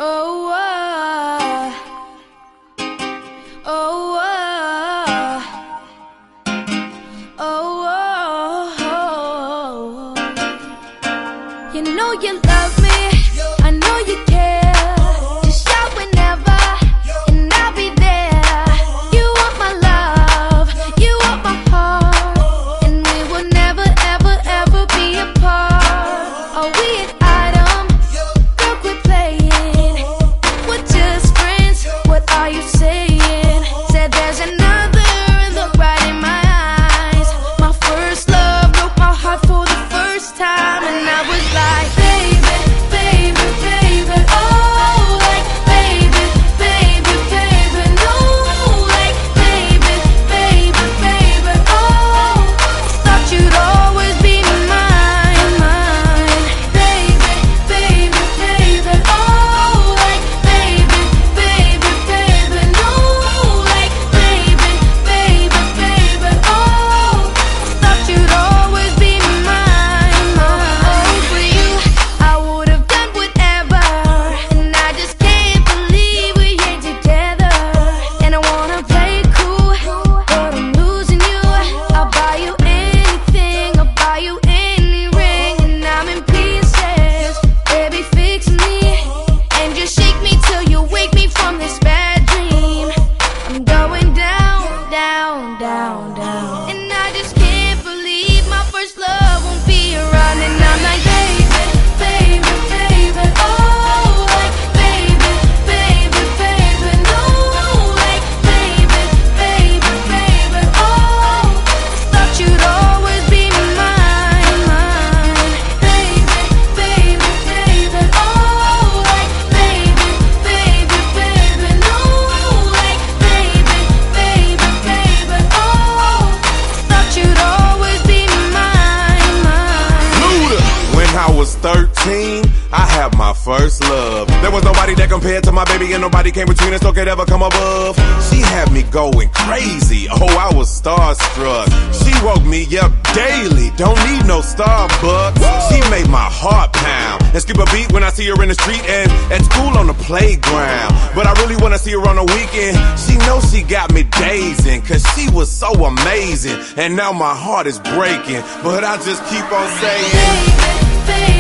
Oh, oh, oh, oh, you know you love me, I know you care. Just shout whenever, and I'll be there. You want my love, you want my heart, and we will never, ever, ever be apart. Are we an item? Girl, quit playing. We're just friends, what are you saying? Said there's another, look right in my eyes. My first love broke my heart for the first time, and I was like, baby, baby, baby, oh, like, baby, baby, baby, no, like, baby, baby, baby, oh, thought you'd always be mine, mine, baby, baby, baby, oh, like, baby, baby, baby, no, like, baby, baby, baby, oh, thought you'd always be mine, mine. For you, I would have done whatever, and I just can't believe we're here together. And I wanna play it cool, but I'm losing you. I'll buy you anything, I'll buy you any ring, and I'm in pieces. Baby, fix me, and just shake me till you wake me from this bad dream. I'm going down, down, down, down, and I just can't believe my first love won't be around. And I'm like, baby, baby, baby, oh, like, baby, baby, baby, no, like, baby, baby, baby, oh, thought you'd always be mine, mine, baby, baby, baby, oh, like, baby, baby, baby, no, like, baby, baby, baby, oh, thought you'd always be mine, mine. Luda. When I was 13, I had my first love. There was nobody that compared to my baby, and nobody came between us or could ever come above. She had me going crazy, oh, I was starstruck. She woke me up daily, don't need no Starbucks. She made my heart pound and skip a beat when I see her in the street and at school on the playground. But I really wanna see her on the weekend. She knows she got me dazing, cause she was so amazing. And now my heart is breaking, but I just keep on saying, Baby, baby.